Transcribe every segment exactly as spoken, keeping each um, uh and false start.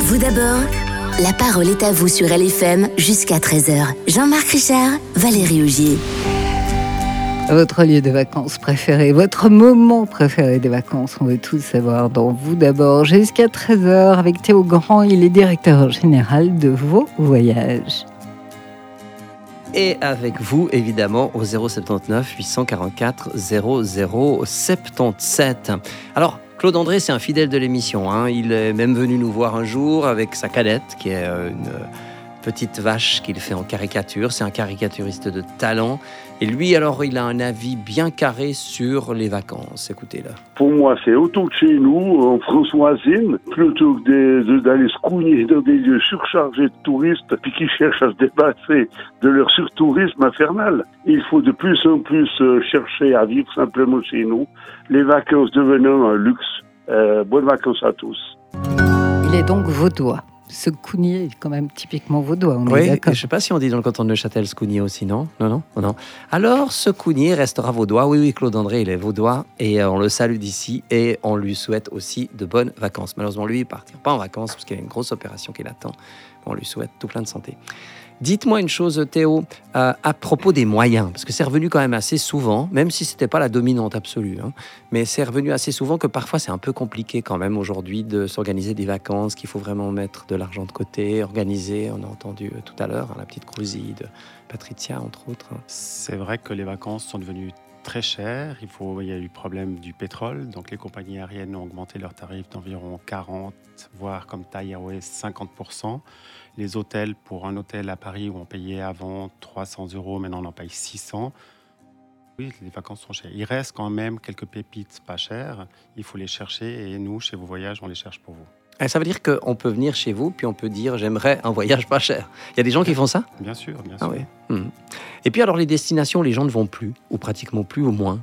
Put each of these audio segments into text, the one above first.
Vous d'abord, la parole est à vous sur L F M jusqu'à treize heures. Jean-Marc Richard, Valérie Augier. Votre lieu de vacances préféré, votre moment préféré des vacances, on veut tout savoir dans Vous d'abord, jusqu'à treize heures avec Théo Grand, il est directeur général de Vos Voyages. Et avec vous, évidemment, au zéro soixante-dix-neuf huit cent quarante-quatre zéro zéro soixante-dix-sept. Alors, Claude André, c'est un fidèle de l'émission, hein. Il est même venu nous voir un jour avec sa cadette, qui est une petite vache qu'il fait en caricature. C'est un caricaturiste de talent. Et lui, alors, il a un avis bien carré sur les vacances. Écoutez-le. Pour moi, c'est autant que chez nous, en Françoisine, plutôt que de, de, d'aller se cougner dans des lieux surchargés de touristes, puis qui cherchent à se dépasser de leur surtourisme infernal. Il faut de plus en plus euh, chercher à vivre simplement chez nous, les vacances devenant un luxe. Euh, bonnes vacances à tous. Il est donc vaudois. Ce cougnier est quand même typiquement vaudois, on oui, est d'accord. Je ne sais pas si on dit dans le canton de Neuchâtel ce cougnier aussi, non Non, non, non. Alors, ce cougnier restera vaudois. Oui, oui, Claude André, il est vaudois et on le salue d'ici et on lui souhaite aussi de bonnes vacances. Malheureusement, lui, il ne partira pas en vacances parce qu'il y a une grosse opération qui l'attend. On lui souhaite tout plein de santé. Dites-moi une chose, Théo, euh, à propos des moyens, parce que c'est revenu quand même assez souvent, même si ce n'était pas la dominante absolue, hein, mais c'est revenu assez souvent que parfois c'est un peu compliqué quand même aujourd'hui de s'organiser des vacances, qu'il faut vraiment mettre de l'argent de côté, organiser, on a entendu tout à l'heure, hein, la petite crousille de Patricia, entre autres. C'est vrai que les vacances sont devenues très chères. Il, faut, il y a eu le problème du pétrole, donc les compagnies aériennes ont augmenté leurs tarifs d'environ quarante, voire comme Thai Airways cinquante pour cent. Les hôtels, pour un hôtel à Paris où on payait avant trois cents euros, maintenant on en paye six cents. Oui, les vacances sont chères. Il reste quand même quelques pépites pas chères. Il faut les chercher et nous, chez Vos Voyages, on les cherche pour vous. Et ça veut dire qu'on peut venir chez vous, puis on peut dire « j'aimerais un voyage pas cher ». Il y a des gens qui font ça ? Bien sûr, bien sûr. Ah oui. Mmh. Et puis alors les destinations, les gens ne vont plus, ou pratiquement plus, au moins.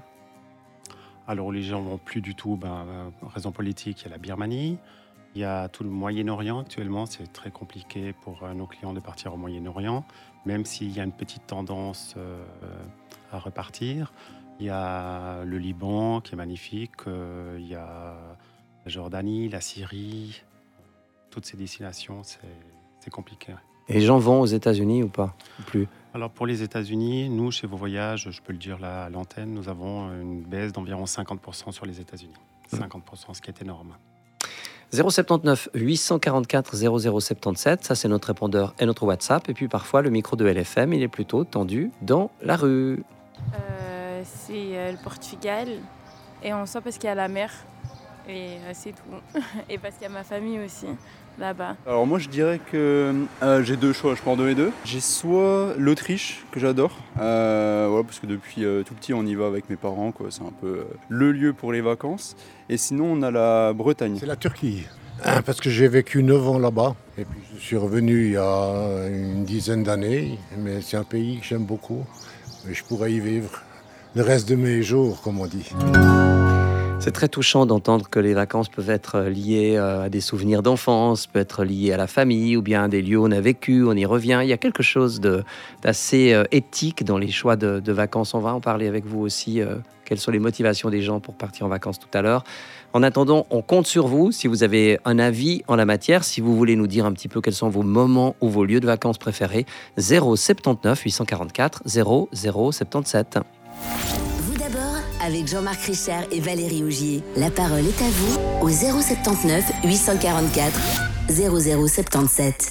Alors les gens ne vont plus du tout, ben, raison politique, il y a la Birmanie. Il y a tout le Moyen-Orient actuellement, c'est très compliqué pour nos clients de partir au Moyen-Orient, même s'il y a une petite tendance euh, à repartir. Il y a le Liban qui est magnifique, euh, il y a la Jordanie, la Syrie, toutes ces destinations, c'est, c'est compliqué. Et les gens vont aux États-Unis ou pas ? Ou plus ? Alors pour les États-Unis, nous, chez Vos Voyages, je peux le dire là à l'antenne, nous avons une baisse d'environ cinquante pour cent sur les États-Unis. cinquante pour cent, ce qui est énorme. zéro soixante-dix-neuf huit cent quarante-quatre zéro zéro soixante-dix-sept, ça c'est notre répondeur et notre WhatsApp. Et puis parfois le micro de L F M, il est plutôt tendu dans la rue. Euh, c'est euh, le Portugal et on sort parce qu'il y a la mer et euh, c'est tout. Et parce qu'il y a ma famille aussi là-bas. Alors moi je dirais que euh, j'ai deux choix, je peux en donner deux. J'ai soit l'Autriche que j'adore, euh, ouais, parce que depuis euh, tout petit on y va avec mes parents, quoi. C'est un peu euh, le lieu pour les vacances. Et sinon on a la Bretagne. C'est la Turquie, parce que j'ai vécu neuf ans là-bas. Et puis je suis revenu il y a une dizaine d'années, mais c'est un pays que j'aime beaucoup. Et je pourrais y vivre le reste de mes jours, comme on dit. C'est très touchant d'entendre que les vacances peuvent être liées à des souvenirs d'enfance, peuvent être liées à la famille ou bien à des lieux où on a vécu, on y revient. Il y a quelque chose de, d'assez éthique dans les choix de, de vacances. On va en parler avec vous aussi. Euh, quelles sont les motivations des gens pour partir en vacances tout à l'heure. En attendant, on compte sur vous. Si vous avez un avis en la matière, si vous voulez nous dire un petit peu quels sont vos moments ou vos lieux de vacances préférés, zéro soixante-dix-neuf huit cent quarante-quatre zéro zéro soixante-dix-sept. Avec Jean-Marc Richard et Valérie Augier. La parole est à vous au zéro soixante-dix-neuf huit cent quarante-quatre zéro zéro soixante-dix-sept.